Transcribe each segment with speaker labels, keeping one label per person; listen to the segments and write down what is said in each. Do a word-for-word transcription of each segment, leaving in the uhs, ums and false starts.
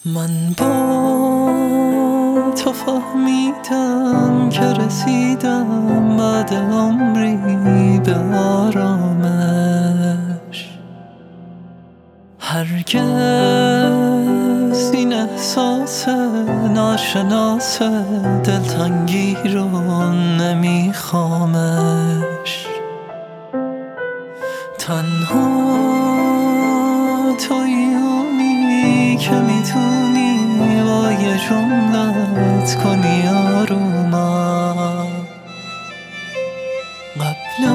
Speaker 1: من با تو فهمیدم که رسیدم بعد عمری به آرامش. هرگز این احساس ناشناس دلتنگی رو نمیخوامش. تنها تویی اونی که میتونی با یه جملت کنی آرومم. قبل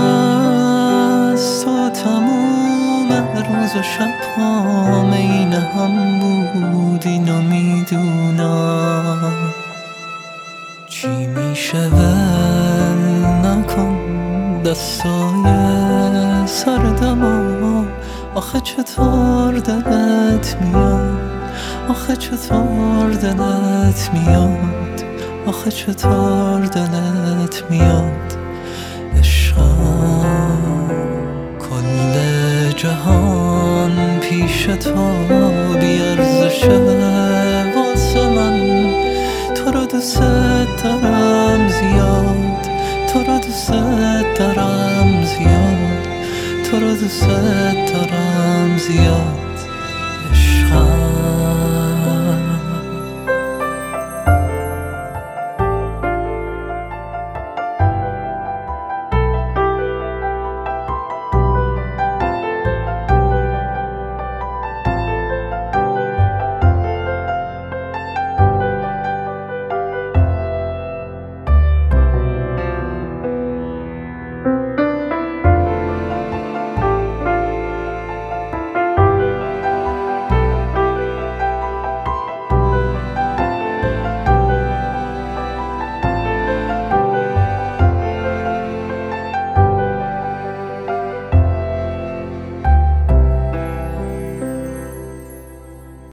Speaker 1: از تو تموم روز و شب‌هام این هم بود، اینو میدونم. چی میشه ول نکن دستای سردمو، آخه چطور دلت میاد، آخه چطور دلت میاد، آخه چطور دلت میاد. عشقم کل جهان پیش تو بیارزشه واسه من. تو رو دوست دارم زیاد، تو رو دوست دارم زیاد، تو رو دوست دارم